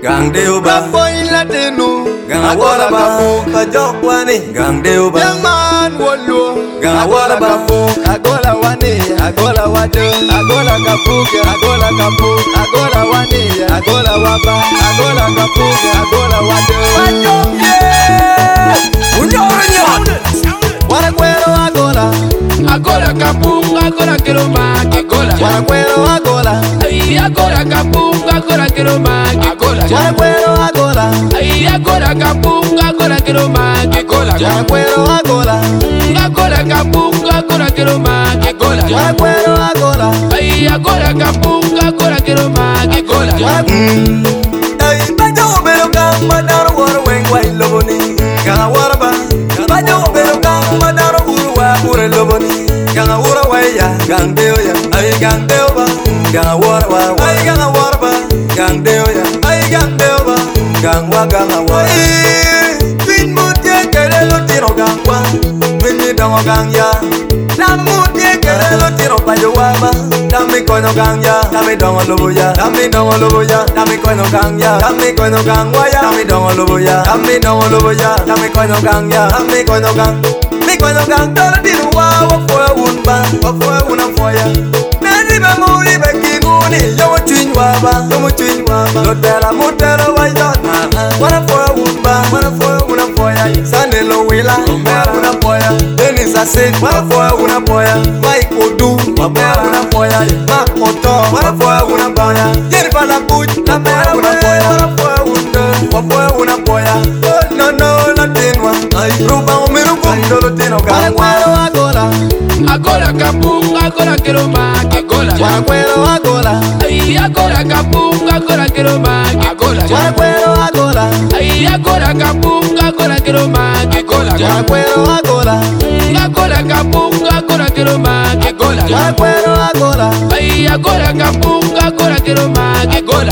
gang deuba boy latino gang wala ba ka jokwani gang deuba young man wolo gang wala ba agola wane agola wado agola kapuga agola kapu agola wane agola waba agola kapuga agola wado wana kwero agola Agola kapu agola keroma agola wana kwero agola ay agola kapu agola keroma agola wana kwero agola ay agola kapu agola keroma agola wana kwero agola agola kapu agola keroma agola wana kwero agola ay agola kapu agola keroma agola ay bajo bero gang madaro war weng wai loboni gang warba bajo bero gang madaro urwa ure loboni gang ura waya gang deo ya ay gang deo ba gang warba ay gang warba gang deo ya ay gang deo ba gang wa gang wa bin mutie kere lo tiro gang wa bin ni dongo gang ya na mutie kere lo tiro bajo waba dami kono gang ya dami dongo lobo ya dami dongo lobo ya dami kono gang ya dami kono gang wa ya dami dongo lobo ya dami dongo lobo ya dami kono gang ya dami kono gang mi kono gang tolo diru wa foya unba wa foya una foya nani ba muri be kinguni yo twin wa ba lotela mutelo wa yona wana foya unba wana foya una foya sande lo wila una foya deni sase wana foya una foya mike odu wana una foya mak oto wana foya una foya yerba la buch na una foya wana foya una foya no no la tenwa ay ruba umiru bundolo teno wana kwero agola agola kapu agola keroma agola wana kwero agola ay agola kapu agola keroma agola wana kwero agola ay agola kapu agola keroma agola wana kwero agola agola kapu agola keroma agola wana kwero agola ay agola kapu agola keroma agola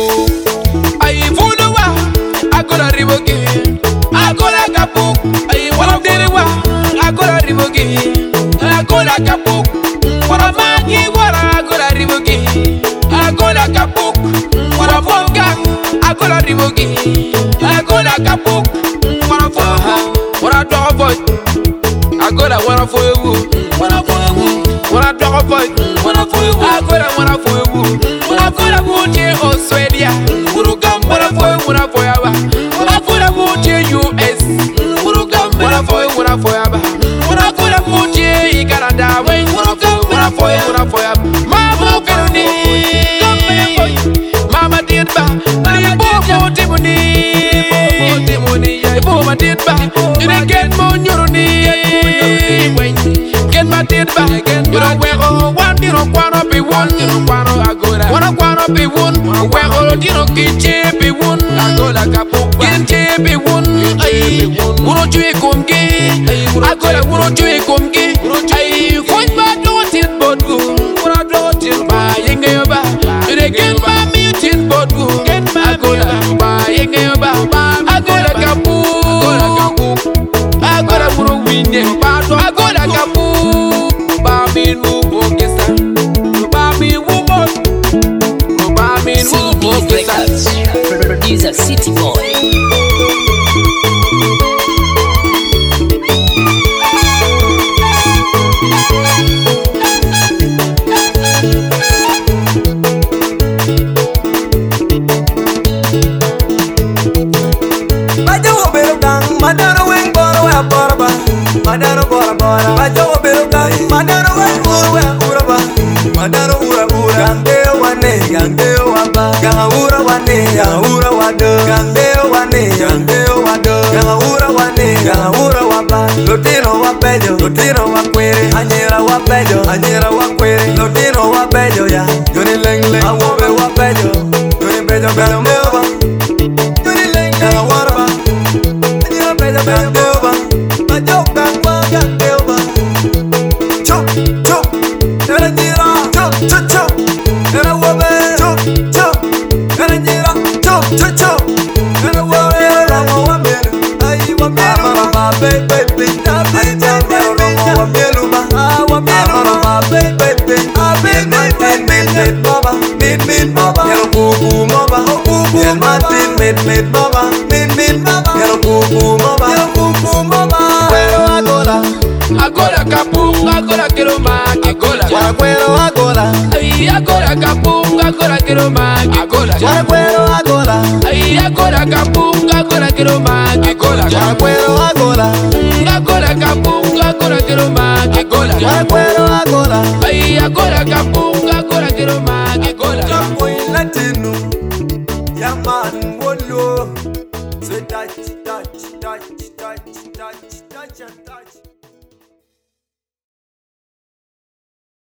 ay fuluwa agola riboke agola kapu ay wala derewa agola riboke agola kapu wala magi wala agola riboke agola kapu wala fonga agola riboke agola kapu wala fonga wala doboy agola wala foyewu wala doboy wala foyewu agola foyewu agola buje Australia urugam wala foyewa agola buje US urugam wala foyewa agola buje Canada we urugam wala foyewa mama keruni mama dirba libo timuni ya ibo ma dirba dire ken mo nyoruni ken ma dirba yoro wego wan diro kwano be won agora wana kwano be won wego diro kiche be won agora kapu kiche be won ay wuro jwe komge agora wuro jwe komge ay fon ba do tin bodgu wuro do tin ba yenge ba dire ken ba mi tin bodgu agora ba yenge ba agora kapu agora wuro winde agora kapu ba mi nu bogesa ba mi wumo ba mi nu bogesa Producer City Boy. bajo bero gang madaro weng boro wa borba madaro bora bora bajo bero gang madaro weng ura ba madaro ura gang deo wa ba gang ura wa do gang deo wa do gang ura wa ba lotino wa kwere anyera wa kwere lotino wa bejo ya joni lengle awobe wa bejo joni bejo bejo meba joni lengle gang warba anyera bejo bejo meba bajo gang deuba chop chop era jira chop chop chop era wobe chop chop era jira chop chop chop era wobe era wa melu ai wa melu ba baby na baby wa melu ba wa melu ba baby min baba yero bubu moba yel matin mit mama, mit mama. Quiero cucu mama. Cuero agola, Agola capung, agola quiero más, agola. cuero agola, Ay, agola capung, agola quiero más, agola. cuero agola, Ay, agola capung, agola quiero más, agola. cuero agola, Agola capung, agola quiero más, agola. cuero agola. Ay, agola capung, agola quiero más, agola. Boy Latino, yeah man, wolo. Say touch, touch, touch, touch, touch, touch, touch.